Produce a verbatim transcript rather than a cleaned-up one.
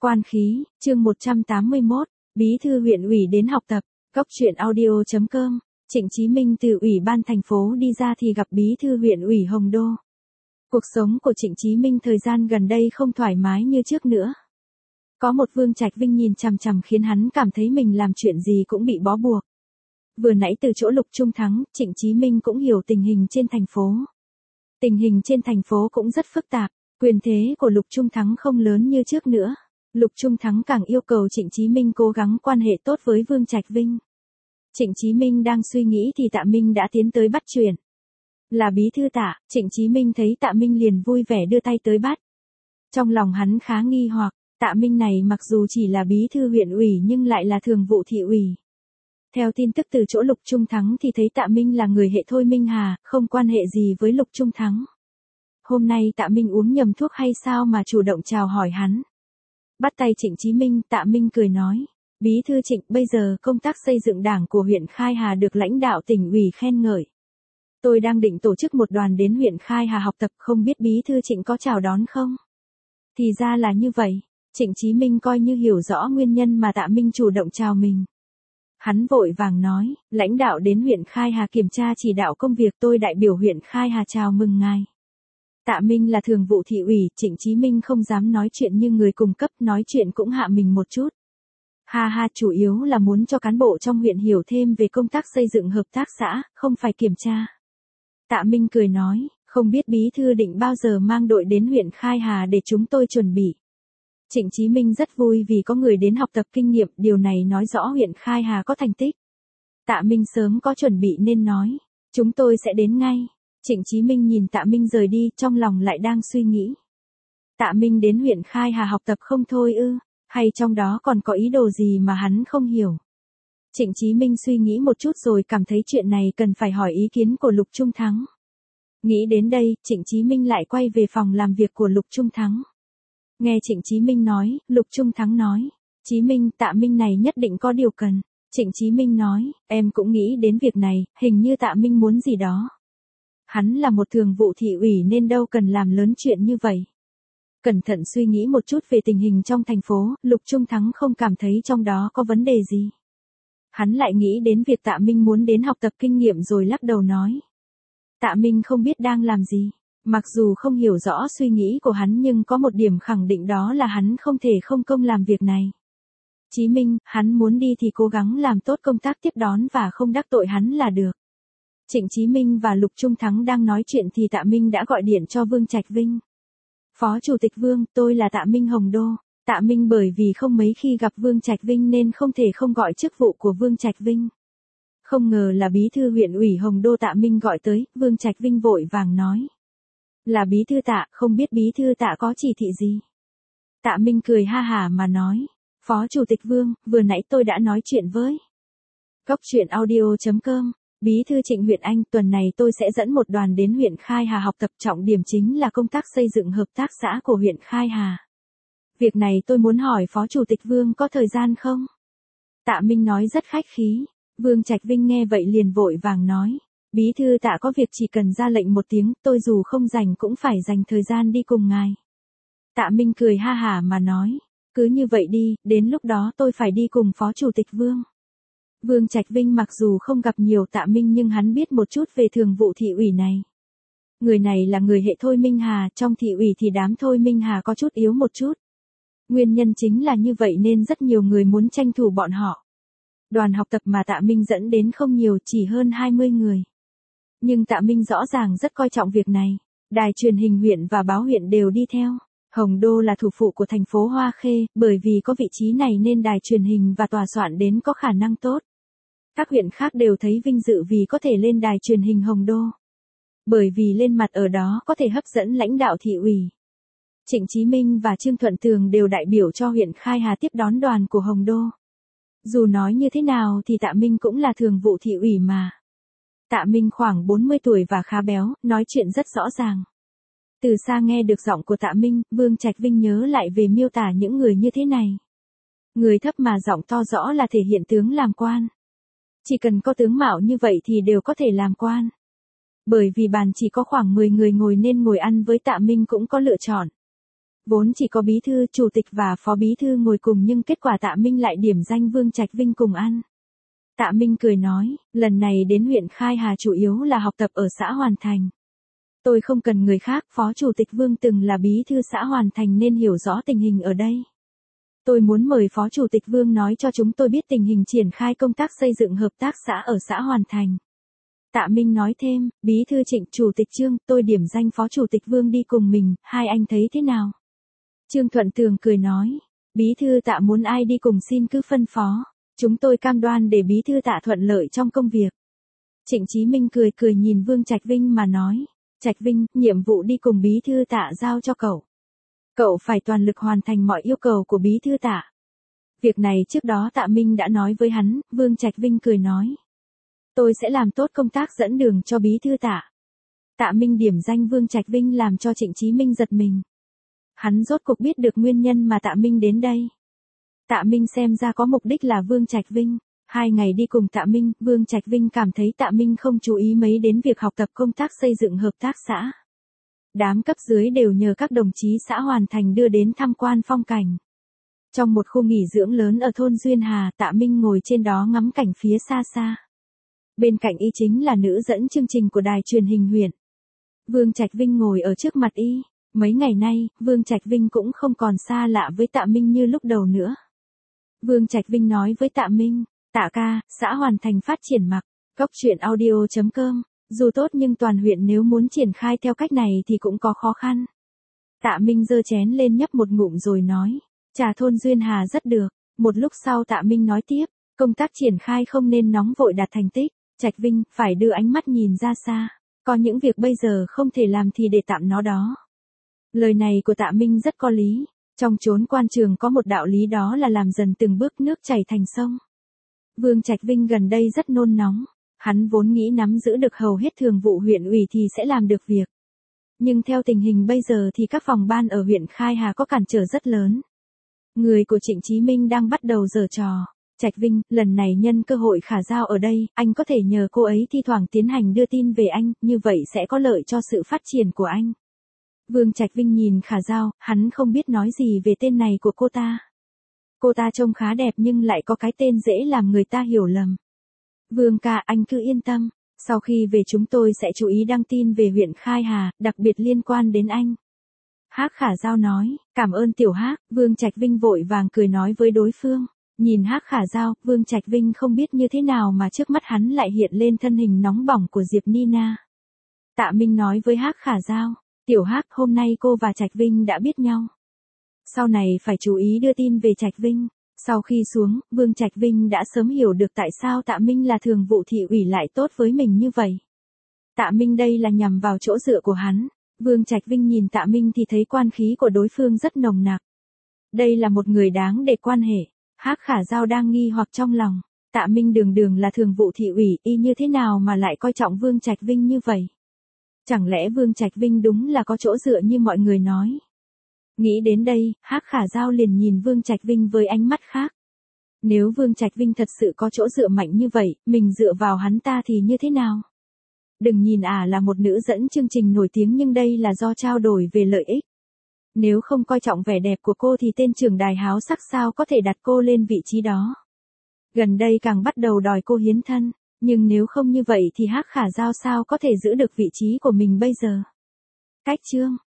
Quan khí, chương một trăm tám mươi mốt, Bí thư huyện ủy đến học tập, Cốc truyện audio chấm com. Trịnh Chí Minh từ ủy ban thành phố đi ra thì gặp Bí thư huyện ủy Hồng Đô. Cuộc sống của Trịnh Chí Minh thời gian gần đây không thoải mái như trước nữa. Có một Vương Trạch Vinh nhìn chằm chằm khiến hắn cảm thấy mình làm chuyện gì cũng bị bó buộc. Vừa nãy từ chỗ Lục Trung Thắng, Trịnh Chí Minh cũng hiểu tình hình trên thành phố. Tình hình trên thành phố cũng rất phức tạp, quyền thế của Lục Trung Thắng không lớn như trước nữa. Lục Trung Thắng càng yêu cầu Trịnh Chí Minh cố gắng quan hệ tốt với Vương Trạch Vinh. Trịnh Chí Minh đang suy nghĩ thì Tạ Minh đã tiến tới bắt chuyện. Là bí thư Tạ, Trịnh Chí Minh thấy Tạ Minh liền vui vẻ đưa tay tới bắt. Trong lòng hắn khá nghi hoặc, Tạ Minh này mặc dù chỉ là bí thư huyện ủy nhưng lại là thường vụ thị ủy. Theo tin tức từ chỗ Lục Trung Thắng thì thấy Tạ Minh là người hệ Thôi Minh Hà, không quan hệ gì với Lục Trung Thắng. Hôm nay Tạ Minh uống nhầm thuốc hay sao mà chủ động chào hỏi hắn. Bắt tay Trịnh Chí Minh, Tạ Minh cười nói, Bí thư Trịnh, bây giờ công tác xây dựng đảng của huyện Khai Hà được lãnh đạo tỉnh ủy khen ngợi. Tôi đang định tổ chức một đoàn đến huyện Khai Hà học tập, không biết Bí thư Trịnh có chào đón không? Thì ra là như vậy, Trịnh Chí Minh coi như hiểu rõ nguyên nhân mà Tạ Minh chủ động chào mình. Hắn vội vàng nói, lãnh đạo đến huyện Khai Hà kiểm tra chỉ đạo công việc, tôi đại biểu huyện Khai Hà chào mừng ngài. Tạ Minh là thường vụ thị ủy, Trịnh Chí Minh không dám nói chuyện như người cùng cấp, nói chuyện cũng hạ mình một chút. Ha ha, chủ yếu là muốn cho cán bộ trong huyện hiểu thêm về công tác xây dựng hợp tác xã, không phải kiểm tra. Tạ Minh cười nói, không biết bí thư định bao giờ mang đội đến huyện Khai Hà để chúng tôi chuẩn bị. Trịnh Chí Minh rất vui vì có người đến học tập kinh nghiệm, điều này nói rõ huyện Khai Hà có thành tích. Tạ Minh sớm có chuẩn bị nên nói, chúng tôi sẽ đến ngay. Trịnh Chí Minh nhìn Tạ Minh rời đi, trong lòng lại đang suy nghĩ. Tạ Minh đến huyện Khai Hà học tập không thôi ư, hay trong đó còn có ý đồ gì mà hắn không hiểu. Trịnh Chí Minh suy nghĩ một chút rồi cảm thấy chuyện này cần phải hỏi ý kiến của Lục Trung Thắng. Nghĩ đến đây, Trịnh Chí Minh lại quay về phòng làm việc của Lục Trung Thắng. Nghe Trịnh Chí Minh nói, Lục Trung Thắng nói, Chí Minh, Tạ Minh này nhất định có điều cần. Trịnh Chí Minh nói, em cũng nghĩ đến việc này, hình như Tạ Minh muốn gì đó. Hắn là một thường vụ thị ủy nên đâu cần làm lớn chuyện như vậy. Cẩn thận suy nghĩ một chút về tình hình trong thành phố, Lục Trung Thắng không cảm thấy trong đó có vấn đề gì. Hắn lại nghĩ đến việc Tạ Minh muốn đến học tập kinh nghiệm rồi lắc đầu nói. Tạ Minh không biết đang làm gì, mặc dù không hiểu rõ suy nghĩ của hắn nhưng có một điểm khẳng định đó là hắn không thể không công làm việc này. Chí Minh, hắn muốn đi thì cố gắng làm tốt công tác tiếp đón và không đắc tội hắn là được. Trịnh Chí Minh và Lục Trung Thắng đang nói chuyện thì Tạ Minh đã gọi điện cho Vương Trạch Vinh. Phó Chủ tịch Vương, tôi là Tạ Minh Hồng Đô. Tạ Minh bởi vì không mấy khi gặp Vương Trạch Vinh nên không thể không gọi chức vụ của Vương Trạch Vinh. Không ngờ là bí thư huyện ủy Hồng Đô Tạ Minh gọi tới, Vương Trạch Vinh vội vàng nói. Là bí thư Tạ, không biết bí thư Tạ có chỉ thị gì. Tạ Minh cười ha hả mà nói. Phó Chủ tịch Vương, vừa nãy tôi đã nói chuyện với. Cốc truyện audio chấm com. Bí thư Trịnh huyện Anh, tuần này tôi sẽ dẫn một đoàn đến huyện Khai Hà học tập, trọng điểm chính là công tác xây dựng hợp tác xã của huyện Khai Hà. Việc này tôi muốn hỏi Phó Chủ tịch Vương có thời gian không? Tạ Minh nói rất khách khí. Vương Trạch Vinh nghe vậy liền vội vàng nói. Bí thư Tạ có việc chỉ cần ra lệnh một tiếng, tôi dù không rảnh cũng phải dành thời gian đi cùng ngài. Tạ Minh cười ha hả mà nói. Cứ như vậy đi, đến lúc đó tôi phải đi cùng Phó Chủ tịch Vương. Vương Trạch Vinh mặc dù không gặp nhiều Tạ Minh nhưng hắn biết một chút về thường vụ thị ủy này. Người này là người hệ Thôi Minh Hà, trong thị ủy thì đám Thôi Minh Hà có chút yếu một chút. Nguyên nhân chính là như vậy nên rất nhiều người muốn tranh thủ bọn họ. Đoàn học tập mà Tạ Minh dẫn đến không nhiều, chỉ hơn hai mươi người. Nhưng Tạ Minh rõ ràng rất coi trọng việc này. Đài truyền hình huyện và báo huyện đều đi theo. Hồng Đô là thủ phủ của thành phố Hoa Khê, bởi vì có vị trí này nên đài truyền hình và tòa soạn đến có khả năng tốt. Các huyện khác đều thấy vinh dự vì có thể lên đài truyền hình Hồng Đô. Bởi vì lên mặt ở đó có thể hấp dẫn lãnh đạo thị ủy. Trịnh Chí Minh và Trương Thuận Tường đều đại biểu cho huyện Khai Hà tiếp đón đoàn của Hồng Đô. Dù nói như thế nào thì Tạ Minh cũng là thường vụ thị ủy mà. Tạ Minh khoảng bốn mươi tuổi và khá béo, nói chuyện rất rõ ràng. Từ xa nghe được giọng của Tạ Minh, Vương Trạch Vinh nhớ lại về miêu tả những người như thế này. Người thấp mà giọng to rõ là thể hiện tướng làm quan. Chỉ cần có tướng mạo như vậy thì đều có thể làm quan. Bởi vì bàn chỉ có khoảng mười người ngồi nên ngồi ăn với Tạ Minh cũng có lựa chọn. Vốn chỉ có bí thư, chủ tịch và phó bí thư ngồi cùng nhưng kết quả Tạ Minh lại điểm danh Vương Trạch Vinh cùng ăn. Tạ Minh cười nói, lần này đến huyện Khai Hà chủ yếu là học tập ở xã Hoàn Thành. Tôi không cần người khác, phó chủ tịch Vương từng là bí thư xã Hoàn Thành nên hiểu rõ tình hình ở đây. Tôi muốn mời phó chủ tịch Vương nói cho chúng tôi biết tình hình triển khai công tác xây dựng hợp tác xã ở xã Hoàn Thành. Tạ Minh nói thêm, bí thư Trịnh, chủ tịch Trương, tôi điểm danh phó chủ tịch Vương đi cùng mình, hai anh thấy thế nào? Trương Thuận Tường cười nói, bí thư Tạ muốn ai đi cùng xin cứ phân phó, chúng tôi cam đoan để bí thư Tạ thuận lợi trong công việc. Trịnh Chí Minh cười cười nhìn Vương Trạch Vinh mà nói, Trạch Vinh, nhiệm vụ đi cùng bí thư Tạ giao cho cậu. Cậu phải toàn lực hoàn thành mọi yêu cầu của bí thư Tạ. Việc này trước đó Tạ Minh đã nói với hắn, Vương Trạch Vinh cười nói. Tôi sẽ làm tốt công tác dẫn đường cho bí thư Tạ. Tạ Minh điểm danh Vương Trạch Vinh làm cho Trịnh Chí Minh giật mình. Hắn rốt cuộc biết được nguyên nhân mà Tạ Minh đến đây. Tạ Minh xem ra có mục đích là Vương Trạch Vinh. Hai ngày đi cùng Tạ Minh, Vương Trạch Vinh cảm thấy Tạ Minh không chú ý mấy đến việc học tập công tác xây dựng hợp tác xã. Đám cấp dưới đều nhờ các đồng chí xã Hoàn Thành đưa đến tham quan phong cảnh. Trong một khu nghỉ dưỡng lớn ở thôn Duyên Hà, Tạ Minh ngồi trên đó ngắm cảnh phía xa xa. Bên cạnh y chính là nữ dẫn chương trình của đài truyền hình huyện. Vương Trạch Vinh ngồi ở trước mặt y. Mấy ngày nay, Vương Trạch Vinh cũng không còn xa lạ với Tạ Minh như lúc đầu nữa. Vương Trạch Vinh nói với Tạ Minh, Tạ ca, xã Hoàn Thành phát triển mặc, cốc truyện audio chấm com, dù tốt nhưng toàn huyện nếu muốn triển khai theo cách này thì cũng có khó khăn. Tạ Minh giơ chén lên nhấp một ngụm rồi nói, trà thôn Duyên Hà rất được. Một lúc sau Tạ Minh nói tiếp, công tác triển khai không nên nóng vội đạt thành tích, Trạch Vinh phải đưa ánh mắt nhìn ra xa, có những việc bây giờ không thể làm thì để tạm nó đó. Lời này của Tạ Minh rất có lý, trong chốn quan trường có một đạo lý đó là làm dần từng bước nước chảy thành sông. Vương Trạch Vinh gần đây rất nôn nóng, hắn vốn nghĩ nắm giữ được hầu hết thường vụ huyện ủy thì sẽ làm được việc. Nhưng theo tình hình bây giờ thì các phòng ban ở huyện Khai Hà có cản trở rất lớn. Người của Trịnh Chí Minh đang bắt đầu giở trò. Trạch Vinh, lần này nhân cơ hội Khả Giao ở đây, anh có thể nhờ cô ấy thi thoảng tiến hành đưa tin về anh, như vậy sẽ có lợi cho sự phát triển của anh. Vương Trạch Vinh nhìn Khả Giao, hắn không biết nói gì về tên này của cô ta. Cô ta trông khá đẹp nhưng lại có cái tên dễ làm người ta hiểu lầm. Vương ca, anh cứ yên tâm, sau khi về chúng tôi sẽ chú ý đăng tin về huyện Khai Hà, đặc biệt liên quan đến anh. Hắc Khả Giao nói, cảm ơn tiểu Hắc. Vương Trạch Vinh vội vàng cười nói với đối phương. Nhìn Hắc Khả Giao, Vương Trạch Vinh không biết như thế nào mà trước mắt hắn lại hiện lên thân hình nóng bỏng của Diệp Nina. Tạ Minh nói với Hắc Khả Giao, tiểu Hắc, hôm nay cô và Trạch Vinh đã biết nhau. Sau này phải chú ý đưa tin về Trạch Vinh. Sau khi xuống, Vương Trạch Vinh đã sớm hiểu được tại sao Tạ Minh là thường vụ thị ủy lại tốt với mình như vậy. Tạ Minh đây là nhằm vào chỗ dựa của hắn. Vương Trạch Vinh nhìn Tạ Minh thì thấy quan khí của đối phương rất nồng nặc. Đây là một người đáng để quan hệ. Hắc Khả Giao đang nghi hoặc trong lòng. Tạ Minh đường đường là thường vụ thị ủy, y như thế nào mà lại coi trọng Vương Trạch Vinh như vậy? Chẳng lẽ Vương Trạch Vinh đúng là có chỗ dựa như mọi người nói? Nghĩ đến đây, Hắc Khả Giao liền nhìn Vương Trạch Vinh với ánh mắt khác. Nếu Vương Trạch Vinh thật sự có chỗ dựa mạnh như vậy, mình dựa vào hắn ta thì như thế nào? Đừng nhìn ả à là một nữ dẫn chương trình nổi tiếng nhưng đây là do trao đổi về lợi ích. Nếu không coi trọng vẻ đẹp của cô thì tên trưởng đài háo sắc sao có thể đặt cô lên vị trí đó. Gần đây càng bắt đầu đòi cô hiến thân, nhưng nếu không như vậy thì Hắc Khả Giao sao có thể giữ được vị trí của mình bây giờ. Cách chương